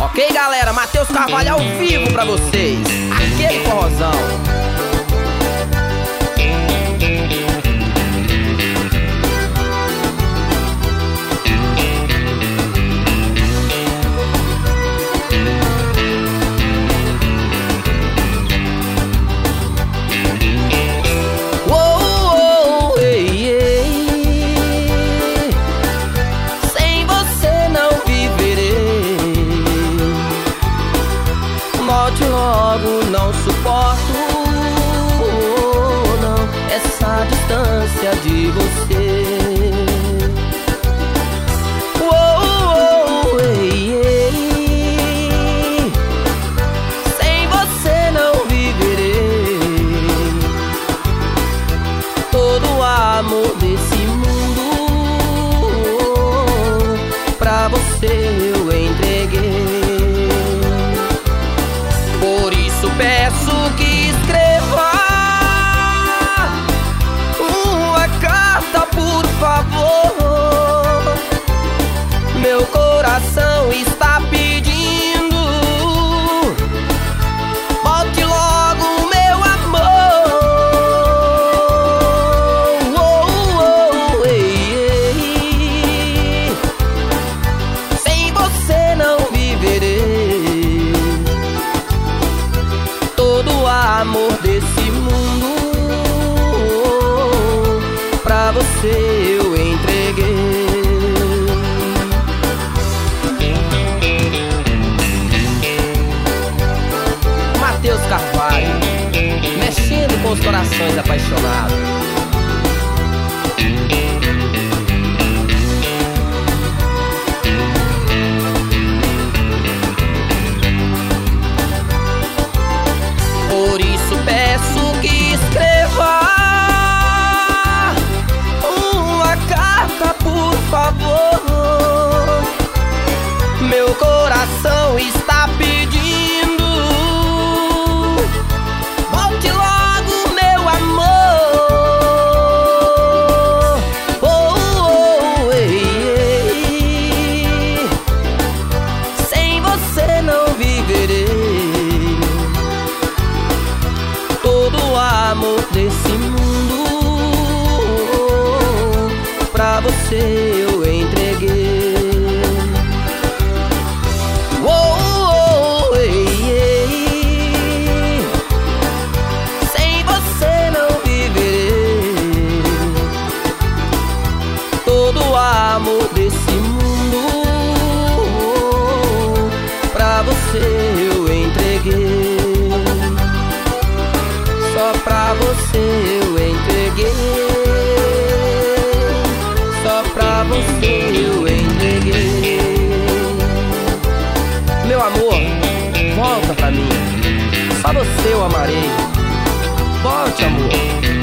Ok, galera? Matheus Carvalho ao vivo pra vocês. Aquele forrozão. Volte logo, não suporto, não, essa distância de você. Sem você não viverei. Todo o amor desse mundo pra você eu entreguei. Por isso peço que escreva uma carta, por favor. Meu coração está pedindo, volte logo, meu amor. Sem você não viverei. Todo o amor desse mundo pra você eu entreguei. Matheus Carvalho, mexendo com os corações apaixonados. Por isso peço que escreva uma carta, por favor. Meu coração está pedindo, volte logo, meu amor. Sem você não viverei. Todo o amor desse mundo pra você eu entreguei. Sem você não viverei. Todo o amor desse mundo pra você eu entreguei. Só pra você eu entreguei. Só pra você eu entreguei. Meu amor, volta pra mim. Só você eu amarei. Volte, amor.